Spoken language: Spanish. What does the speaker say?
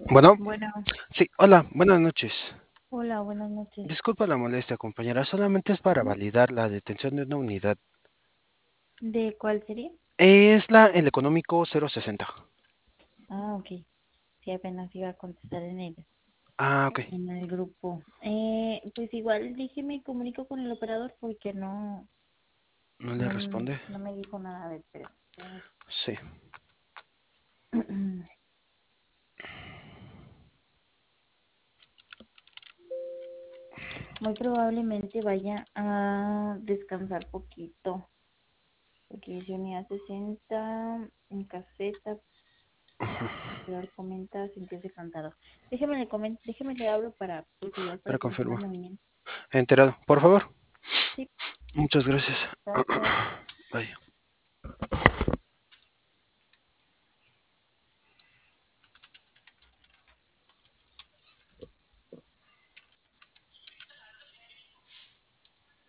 Bueno, Bueno, sí, hola, buenas noches. hola, buenas noches. Disculpa la molestia, compañera, solamente es para ¿Sí? validar la detención de una unidad. ¿De cuál sería? Es el económico 060. Ah, ok. Sí, apenas iba a contestar Ah, ok. en el grupo. Pues igual dije me comunico con el operador porque ¿No le responde? no me dijo nada. A ver, espérame. Sí. Muy probablemente vaya a descansar poquito porque dice unidad 60 en caseta. Pero él comenta sentirse cansado. Déjeme le hablo pues igual para Para confirmar confirmar. movimiento. Enterado. Por favor. Sí, Muchas gracias. gracias. Bye.